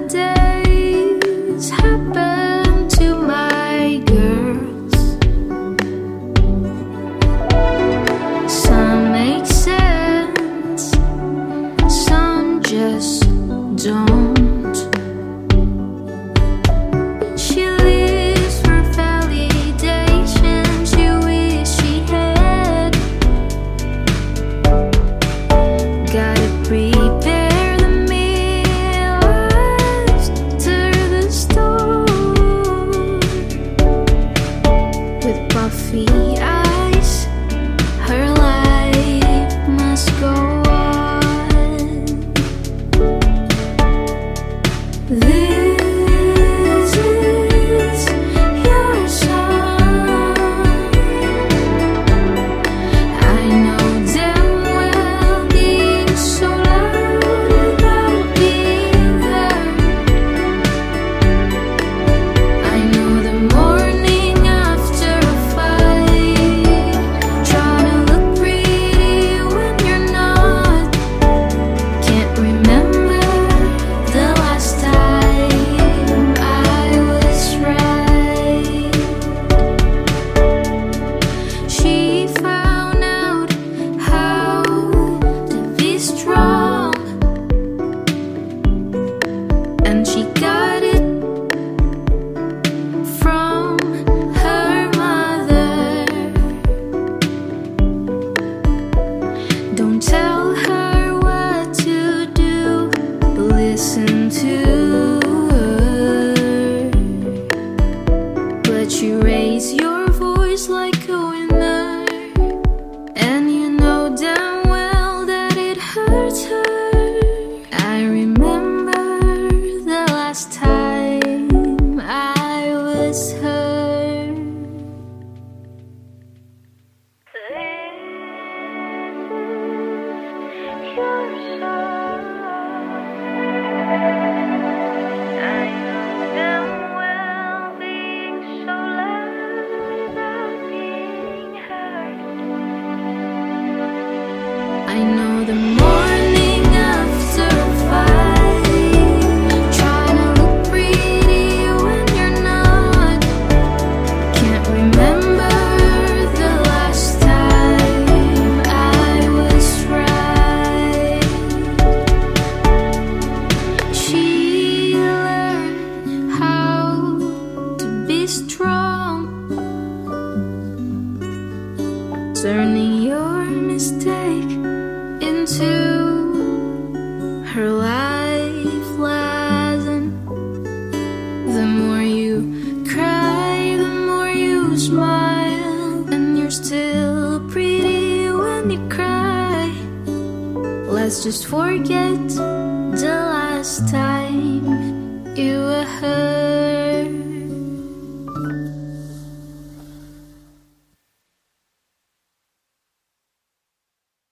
days happen to my girls. Some make sense, some just don't. She lives for validation she wish she had. Gotta prepare the meal after the storm. With puffy eyes, her life must go on. This is your song. I know damn well being so loud without being heard. I know the morning after a fight, trying to look pretty when you're not. Can't remember the last time I was right. She found out how to be strong, and she got it from her mother. Don't tell her what to do, listen to her. But you raise your voice like a winner, and you know damn well that it hurts her. I remember the last time I was hurt. Your song. I know damn well being so loud without being heard. I know the morning after a fight, trying to look pretty when you're not. Can't remember the last time I was right. She learned how to be strong, turning your mistake into her life lesson. The more you cry, the more you smile, and you're still pretty when you cry. Let's just forget the last time you were hurt.